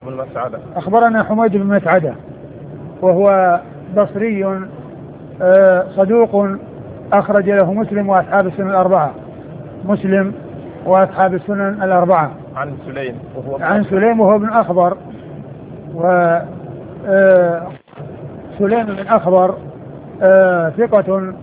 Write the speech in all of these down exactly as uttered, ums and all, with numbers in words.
بن مسعدة. أخبرنا حميد بن مسعدة وهو بصري صدوق أخرج له مسلم وأصحاب السنن الأربعة. مسلم وأصحاب السنن الأربعة. عن سليم وهو عن سليم وهو ابن أخبر، و سليم بن أخبر ثقة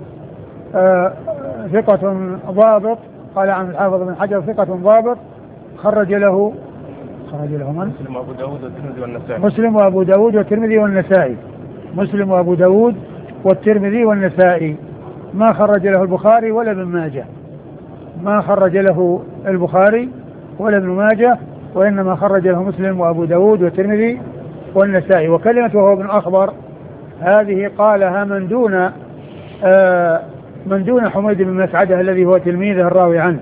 ثقة ضابط. قال عن الحافظ بن حجر ثقة ضابط خرج له خرج له من؟ مسلم وأبو داود والترمذي والنسائي. مسلم وأبو داود والترمذي والنسائي. مسلم وأبو داود والترمذي والنسائي. ما خرج له البخاري ولا ابن ماجه. ما خرج له البخاري ولا ابن ماجه، وإنما خرج له مسلم وأبو داود والترمذي والنسائي. وكلمة وهو ابن أخبر هذه قالها من دون آه من دون حميد بن مسعدة الذي هو تلميذه الراوي عنه،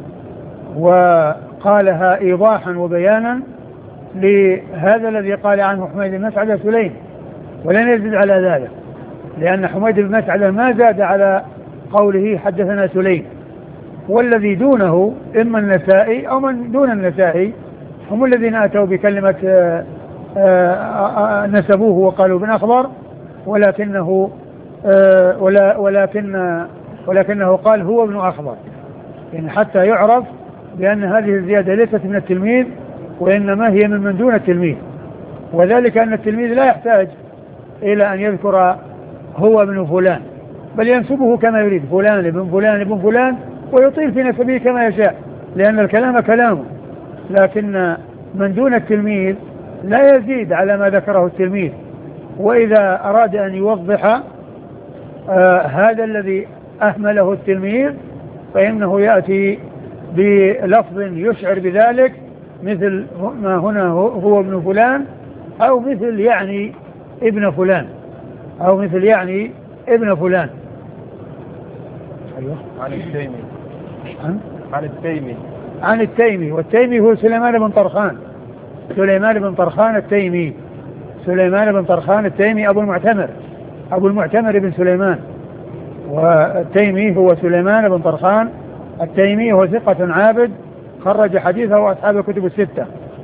وقالها إيضاحا وبيانا لهذا الذي قال عنه حميد بن مسعدة سليم، ولن يزيد على ذلك، لأن حميد بن مسعدة ما زاد على قوله حدثنا سليم. والذي دونه إما النسائي أو من دون النسائي هم الذين أتوا بكلمة آآ آآ نسبوه وقالوا ابن أخبر، ولكنه ولا ولكن ولكنه قال هو ابن أخبر، يعني حتى يعرف بأن هذه الزيادة ليست من التلميذ وإنما هي من من دون التلميذ. وذلك أن التلميذ لا يحتاج إلى أن يذكر هو ابن فلان، بل ينسبه كما يريد، فلان ابن فلان ابن فلان، ويطيل في نسبه كما يشاء، لأن الكلام كلامه. لكن من دون التلميذ لا يزيد على ما ذكره التلميذ، وإذا أراد أن يوضح آه هذا الذي أهمله التلميذ فإنه يأتي بلفظ يشعر بذلك، مثل ما هنا هو ابن فلان، أو مثل يعني ابن فلان، أو مثل يعني ابن فلان. أيوه. عن التيمي. عن, عن التيمي. عن التيمي. والتيمي هو سليمان بن طرخان. سليمان بن طرخان التيمي. سليمان بن طرخان التيمي أبو المعتمر. أبو المعتمر بن سليمان. والتيمي هو سليمان بن طرخان التيمي، هو ثقة عابد خرج حديثه وأصحاب الكتب الستة.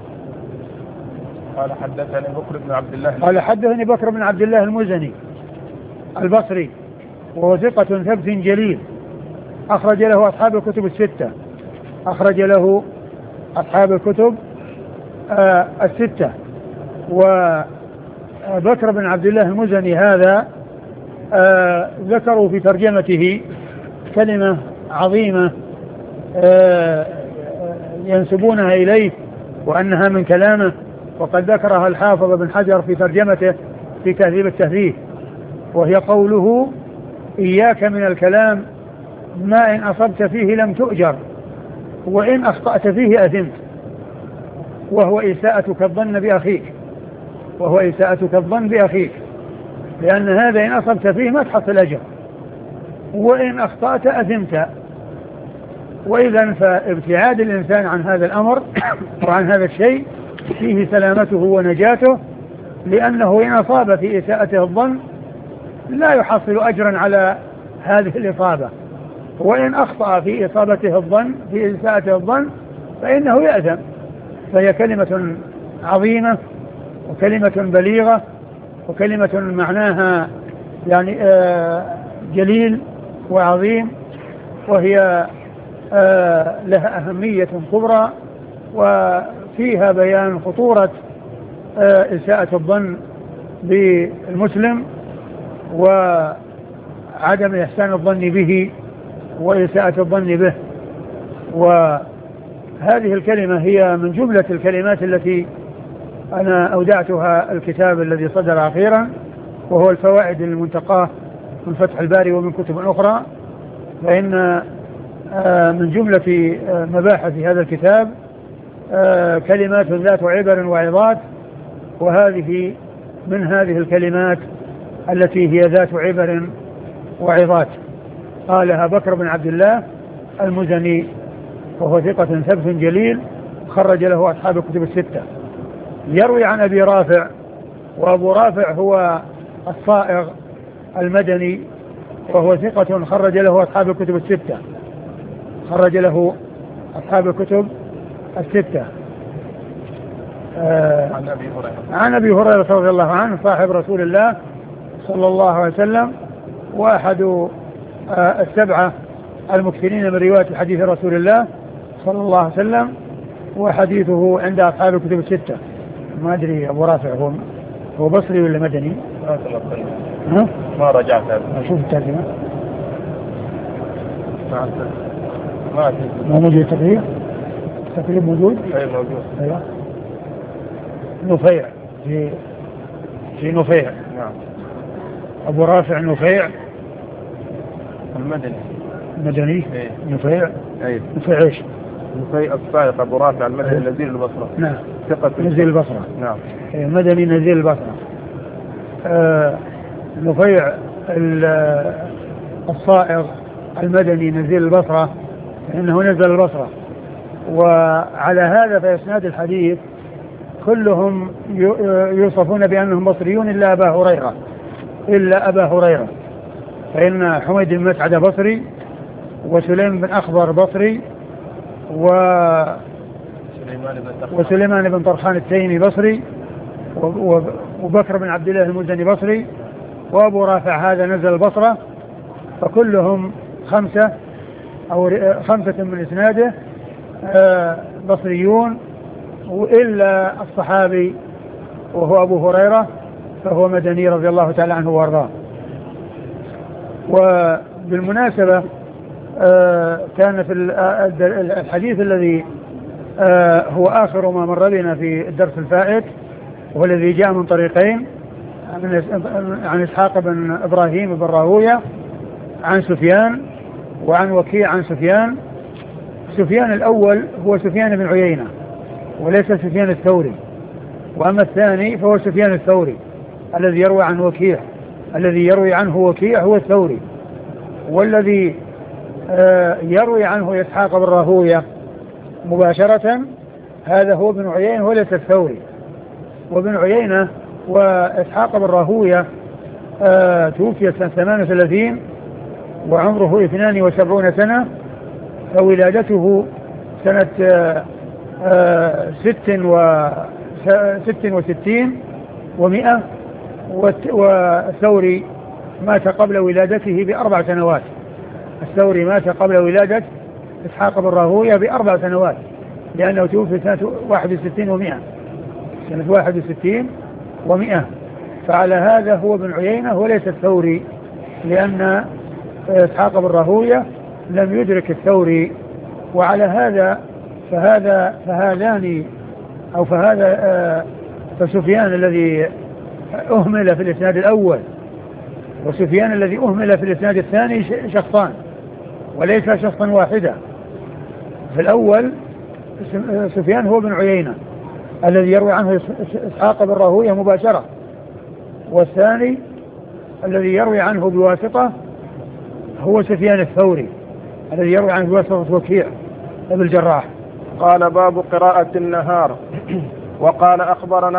قال حدثني بكر بن عبد الله. قال حدثني بكر بن عبد الله المزني البصري، وهو ثقة ثبت جليل أخرج له أصحاب الكتب الستة. أخرج له أصحاب الكتب آه الستة. وبكر بن عبد الله المزني هذا آه ذكروا في ترجمته كلمة عظيمة آه ينسبونها إليه وأنها من كلامه، وقد ذكرها الحافظ بن حجر في ترجمته في تهذيب التهذيب، وهي قوله إياك من الكلام ما إن أصبت فيه لم تؤجر وإن أخطأت فيه أثمت، وهو إساءتك الظن بأخيك وهو إساءتك الظن بأخيك لأن هذا إن أصبت فيه ما تحصل أجر، وإن أخطأت أثمت. وإذا فابتعاد الإنسان عن هذا الأمر وعن هذا الشيء فيه سلامته ونجاته، لأنه إن أصاب في إساءته الظن لا يحصل أجرا على هذه الإصابة، وإن أخطأ في إصابته الظن في إساءته الظن فإنه يأثم. فهي كلمة عظيمة وكلمة بليغة وكلمة معناها يعني آه جليل وعظيم، وهي آه لها أهمية كبرى، وفيها بيان خطورة آه إساءة الظن بالمسلم وعدم إحسان الظن به وإساءة الظن به. وهذه الكلمة هي من جملة الكلمات التي أنا أودعتها الكتاب الذي صدر أخيرا، وهو الفوائد المنتقاة من فتح الباري ومن كتب أخرى. فإن من جملة مباحث هذا الكتاب كلمات ذات عبر وعظات، وهذه من هذه الكلمات التي هي ذات عبر وعظات. قالها بكر بن عبد الله المزني، وهو ثقة ثبت جليل خرج له أصحاب الكتب الستة. يروي عن أبي رافع، وأبو رافع هو الصائغ المدني، وهو ثقة خرج له أصحاب الكتب الستة. خرج له أصحاب الكتب الستة. آه عن أبي هريرة عن أبي هريرة رضي الله عنه صاحب رسول الله صلى الله عليه وسلم، وأحد آه السبعة المكثرين من رواية حديث رسول الله صلى الله عليه وسلم، وحديثه عند أصحاب الكتب الستة. ما أدري أبو رافع هو هو بصري ولا مدني؟ ما تلقيت. ها؟ ما رجعت هذا. أشوف الترجمة. ما ما ما موجود التقريب؟ التقريب موجود؟ أي موجود. أيوة. نفيع في في نفيع. نعم. أبو رافع نفيع المدني. مدني. إيه. نفيع. أي. نفيع إيش؟ نفيع الصائق أبو رافع المدني نزيل البصرة. نعم. ثقة. نزيل البصرة. نعم. مدني نزيل البصرة. آه نفيع الصائغ المدني نزيل البصرة، لأنه نزل البصرة. وعلى هذا فإسناد الحديث كلهم يوصفون بأنهم بصريون إلا أبا هريرة إلا أبا هريرة فإن حميد بن مسعد بصري، وسليم بن أخضر بصري، و وسليمان بن طرخان التيمي بصري، وبكر بن عبد الله المزني بصري، وأبو رافع هذا نزل البصرة. فكلهم خمسة أو خمسة من إسناده بصريون، وإلا الصحابي وهو أبو هريرة فهو مدني رضي الله تعالى عنه وارضاه. وبالمناسبة كان في الحديث الذي هو آخر ما مر بنا في الدرس الفائت، وهو الذي جاء من طريقين عن إسحاق بن إبراهيم بن راهوية عن سفيان وعن وكيع عن سفيان. سفيان الأول هو سفيان بن عيينة وليس سفيان الثوري، وأما الثاني فهو سفيان الثوري الذي يروي عن وكيع. الذي يروي عنه وكيع هو الثوري، والذي يروي عنه إسحاق بن راهوية مباشرة هذا هو ابن عيينة وليس الثوري. وابن عيينة وإسحاق بن راهوية توفي سنة ثمان وثلاثين وعمره اثنان وسبعون سنة، فولادته سنة ست وست وستين ومئة، والثوري مات قبل ولادته بأربع سنوات. الثوري مات قبل ولادة إسحاق بن راهوية بأربع سنوات، لأنه توفي سنة واحد وستين ومئة سنة واحد وستين ومئة. فعلى هذا هو ابن عيينة وليس الثوري، لأن إسحاق بن راهوية لم يدرك الثوري. وعلى هذا فهذا فهذان أو فهذا فسفيان الذي أهمل في الإسناد الأول وسفيان الذي أهمل في الإسناد الثاني شخصان وليس شخصا واحدا. في الأول سفيان هو بن عيينة الذي يروي عنه إسحاق بن راهوية مباشرة، والثاني الذي يروي عنه بواسطة هو سفيان الثوري الذي يروي عنه بواسطة وكيع ابن الجراح. قال باب قراءة النهار. وقال أخبرنا